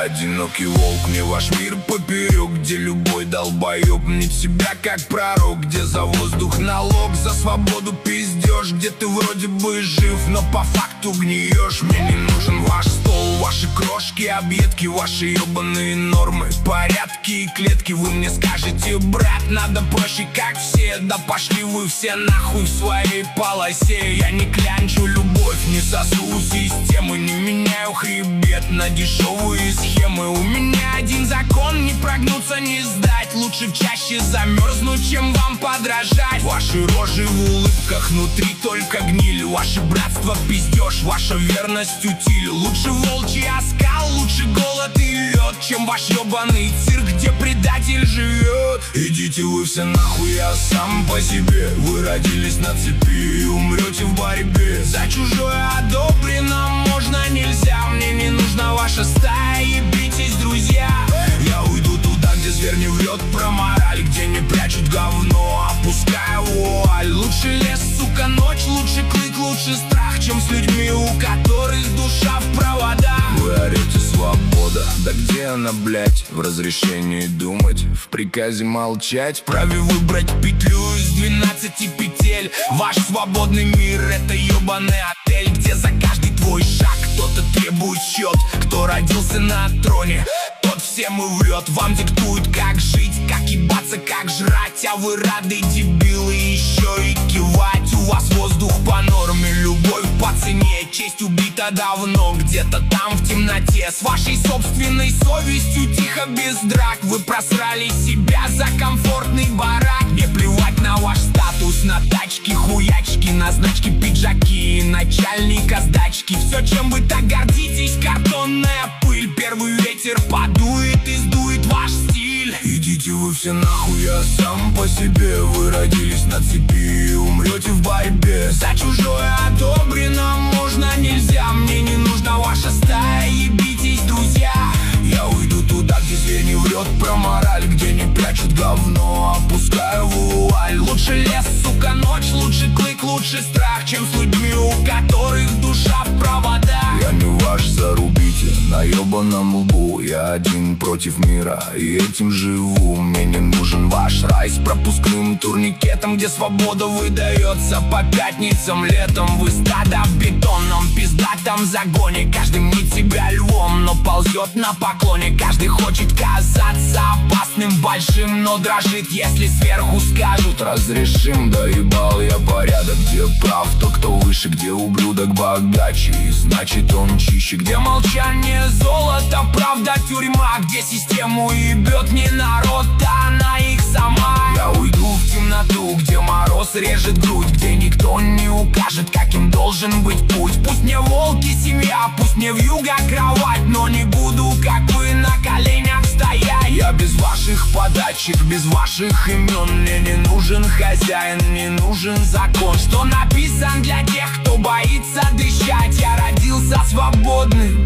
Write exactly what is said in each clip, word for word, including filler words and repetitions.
одинокий волк, мне ваш мир поперек, где любой долбоеб мнит себя как пророк, где за воздух налог, за свободу пиздешь, где ты вроде бы жив, но по факту гниешь. Мне не нужен ваш стол, ваши крошки, объедки, ваши ебаные нормы, порядки и клетки. Вы мне скажете: брат, надо проще, как все. Да пошли вы все нахуй в своей полосе. Я не клянчу любовь, не сосу системы, не меняю хребет на дешевые схемы. У меня один закон: не прогнуться, не сдать. Лучше чаще замерзнуть, чем вам подражать. Ваши рожи в улыбках, внутри только гниль. Ваше братство пиздеж, ваша верность утиль. Лучше волчий оскал, лучше голод и лед, чем ваш ебаный цирк, где предатель живет. Идите вы все нахуй, я сам по себе. Вы родились на цепи и умрете в борьбе. За чужое одобрено можно, нельзя. Мне не нужна ваша стая, ебитесь, друзья. Я уйду туда, где зверь не врет про мораль, где не прячут говно, опуская вуаль. Лучше лес, сука, ночь, лучше клык, лучше страх, чем с людьми, у которых душа в проводах. Вы орете: свобода, да где она, блять? В разрешении думать, в приказе молчать, вправе выбрать петлю из двенадцати петель. Ваш свободный мир — это ебаный отель, где за каждый твой шаг кто-то требует счет. Кто родился на троне, тот всем и врет. Вам диктуют, как жить, как ебаться, как жрать, а вы рады, дебилы, еще и кивать. У вас воздух по норме, любовь по цене, честь убита давно, где-то там в темноте. С вашей собственной совестью тихо, без драк, вы просрали себя за комфортный барак. Мне плевать на ваш статус, на тачки, хуячки, на значки, пиджаки, начальника сдачки. Все, чем вы так гордитесь, картонная пыль. Первый ветер подует и сдует ваш стиль. Идите вы все нахуй, я сам по себе. Вы родились на цепи и умрете в борьбе. За чужое одобрено можно, нельзя. Мне не нужна ваша стая, ебитесь, друзья. Я уйду туда, где зверь не врет про мораль, где не прячут говно, опускаю вуаль. Лучше лес, сука, ночь, лучше клык, лучше страх, чем с людьми, у которых душа в проводах. Я не ваш, зарубите на ебаном лбу. Я один против мира и этим живу. Мне не нужен ваш рай с пропускным турникетом, где свобода выдается по пятницам летом. Вы стадо в бетонном пиздатом загоне. Каждый мнит себя львом, но ползет на поклоне. Каждый хочет казаться опасным, большим, но дрожит, если сверху скажут: разрешим. Доебал я порядок, где прав тот, кто выше, где ублюдок богаче, и значит он чище. Где молчание золото, правда тюрьма, где систему ебет не народ, а она их сама. Я уйду в темноту, где мороз режет грудь, где никто не укажет, каким должен быть путь. Пусть не волки семья, пусть не вьюга кровать, но не буду, как вы, на коленях стоять. Я без ваших подачек, без ваших имен. Мне не нужен хозяин, не нужен закон, что написан для тех, кто боится дышать. Я родился свободным,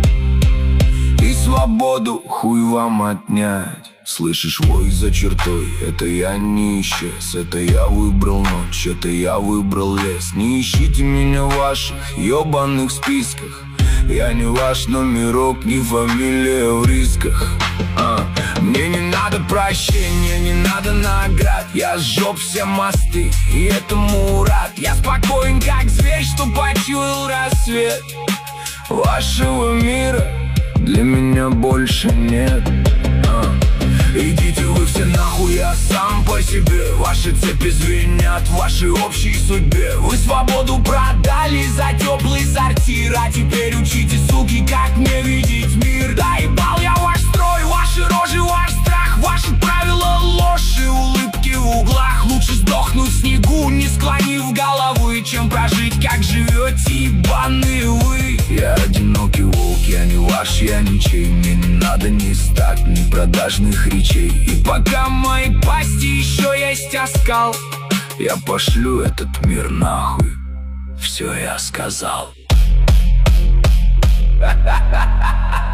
и свободу хуй вам отнять. Слышишь вой за чертой, это я не исчез. Это я выбрал ночь, это я выбрал лес. Не ищите меня в ваших ебаных списках. Я не ваш номерок, не фамилия в рисках. а. Мне не надо прощения, не надо наград. Я сжег все мосты, и этому рад. Я спокоен, как зверь, что почуял рассвет. Вашего мира для меня больше нет. а. Идите вы все нахуй, я сам по себе. Ваши цепи звенят в вашей общей судьбе. Вы свободу продали за теплый сортир, а теперь учите, суки, как мне видеть мир. Доебал я ваш строй, ваши рожи, ваш страх, ваши правила ложь и улыбки в углах. Лучше сдохнуть в снегу, не склонив головы, чем прожить, как живете, ебаные вы. Я одинокий волк, я не ваш, я ничей. Мне не надо ни стат, ни продажных речей. И пока в моей пасти еще есть оскал, я пошлю этот мир нахуй. Все я сказал. Ха-ха-ха-ха.